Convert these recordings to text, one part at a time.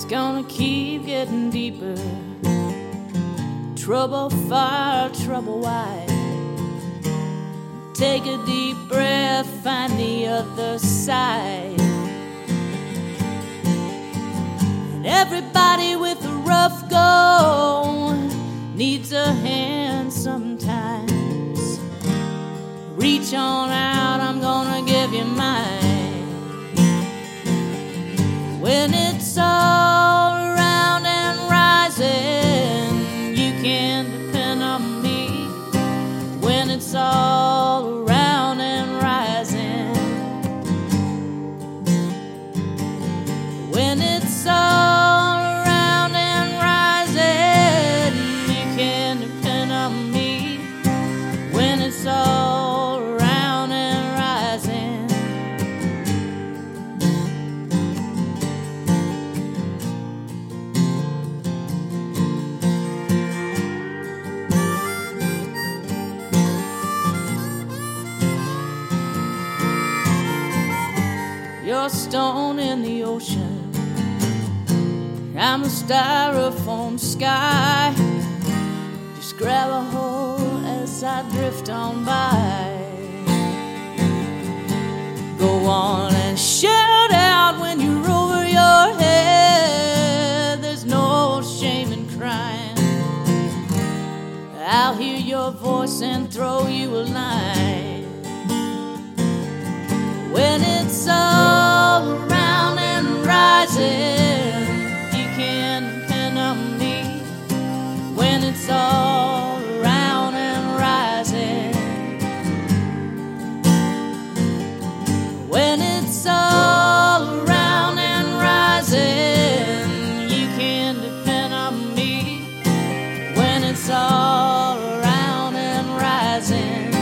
gonna keep getting deeper. Trouble far, trouble wide. Take a deep breath, find the other side. And everybody with a rough go needs a hand sometimes. Reach on out, I'm gonna give you mine. When it's all around and rising, you can depend on me. When it's all around and rising, when it's all around and rising, you can depend on me. When it's all around and rising, you're a stone in the ocean, I'm a styrofoam sky. Just grab a hold as I drift on by. Go on and shout out when you're over your head. There's no shame in crying. I'll hear your voice and throw you a line. When it's all around and rising, you can depend on me. When it's all around and rising, when it's all around and rising, you can depend on me. When it's all around and rising,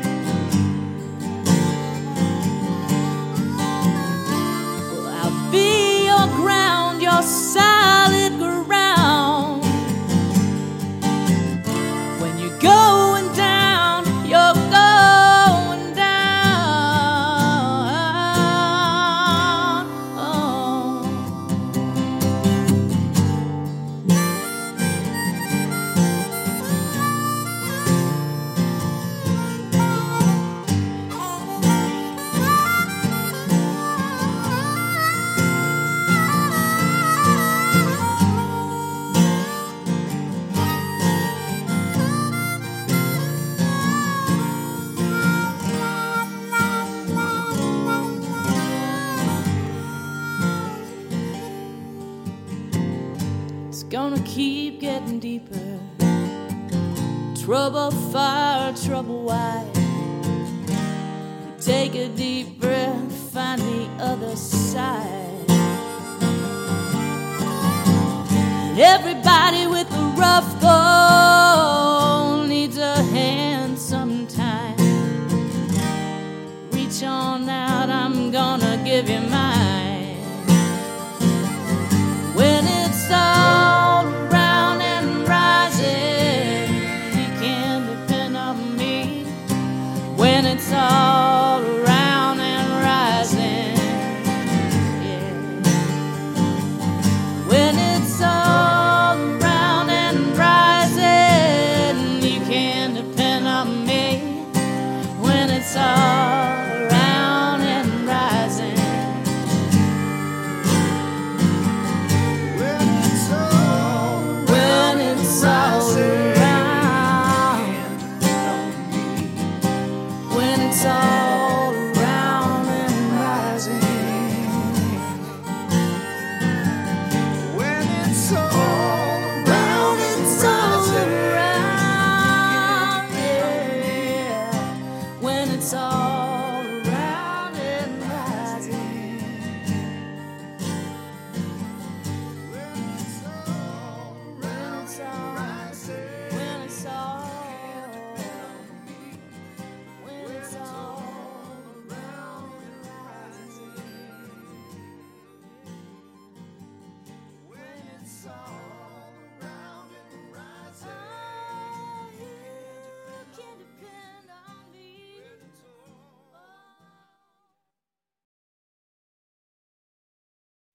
be your ground, your solid ground. When you're going down, you're going down. Oh. It's gonna keep getting deeper. Trouble far, trouble wide. Take a deep breath, find the other side. And everybody with a rough go